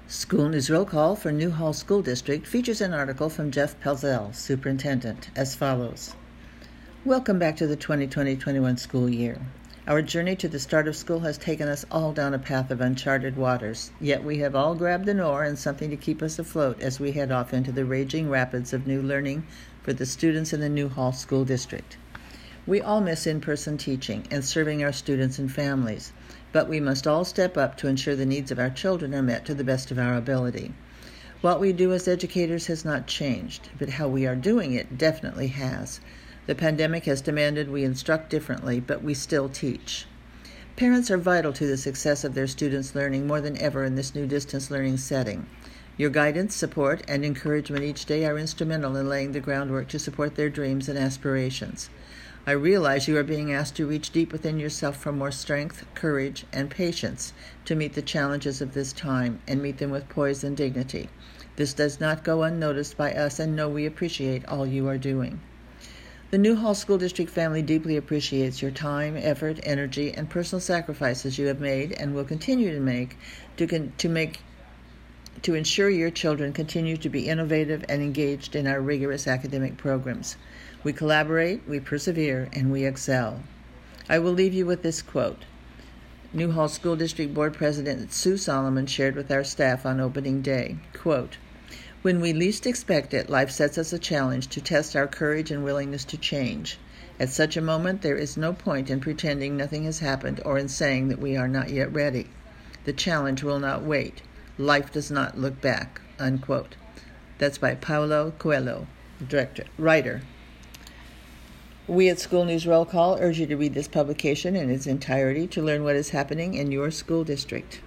School News Roll Call for Newhall School District features an article from Jeff Pelzel, Superintendent, as follows. Welcome back to the 2020-21 school year. Our journey to the start of school has taken us all down a path of uncharted waters, yet we have all grabbed an oar and something to keep us afloat as we head off into the raging rapids of new learning for the students in the Newhall School District. We all miss in-person teaching and serving our students and families, but we must all step up to ensure the needs of our children are met to the best of our ability. What we do as educators has not changed, but how we are doing it definitely has. The pandemic has demanded we instruct differently, but we still teach. Parents are vital to the success of their students' learning more than ever in this new distance learning setting. Your guidance, support, and encouragement each day are instrumental in laying the groundwork to support their dreams and aspirations. I realize you are being asked to reach deep within yourself for more strength, courage, and patience to meet the challenges of this time and meet them with poise and dignity. This does not go unnoticed by us, and know we appreciate all you are doing. The Newhall School District family deeply appreciates your time, effort, energy, and personal sacrifices you have made and will continue to make to ensure your children continue to be innovative and engaged in our rigorous academic programs. We collaborate, we persevere, and we excel. I will leave you with this quote. Newhall School District Board President Sue Solomon shared with our staff on opening day, quote, "When we least expect it, life sets us a challenge to test our courage and willingness to change. At such a moment, there is no point in pretending nothing has happened or in saying that we are not yet ready. The challenge will not wait. Life does not look back," unquote. That's by Paulo Coelho, writer. We at School News Roll Call urge you to read this publication in its entirety to learn what is happening in your school district.